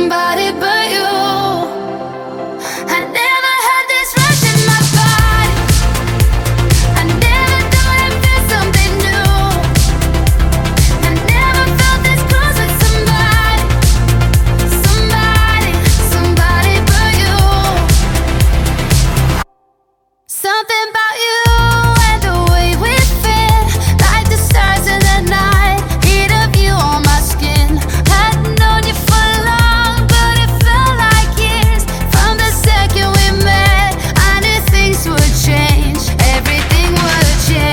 somebody but you. I never had this rush in my body. I never thought I'd feel something new. I never felt this close with somebody. Somebody but you. Something about you and the way we fit, like the stars in the night, heat of you on my skin. I'd known you for long, but it felt like years. From the second we met, I knew things would change. Everything would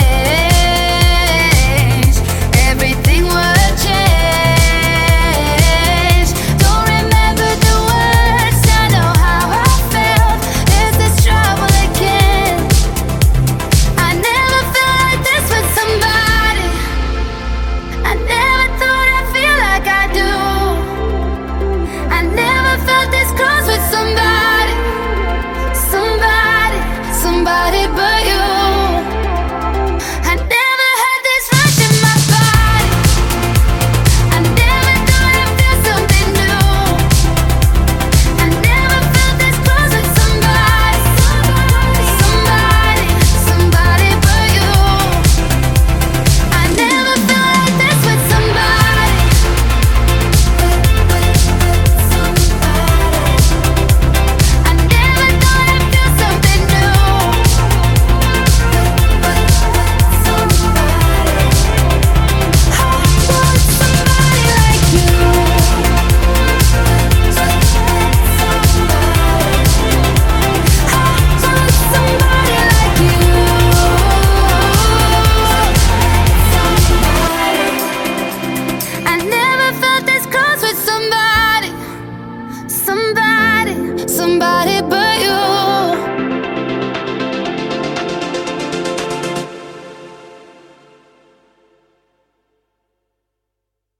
change. Everything would change. Don't remember the words, I know how I felt. Is this trouble again? I never felt like this with somebody. I never thought I'd feel like I do. I never felt this close with somebody. Somebody but you. I never had this rush in my body. I never thought I'd feel something new. I never felt this close with somebody. Somebody but you. I never felt like this with somebody. I never thought I'd feel something new. I want somebody like you. I want somebody like you. I never felt this close with somebody. Somebody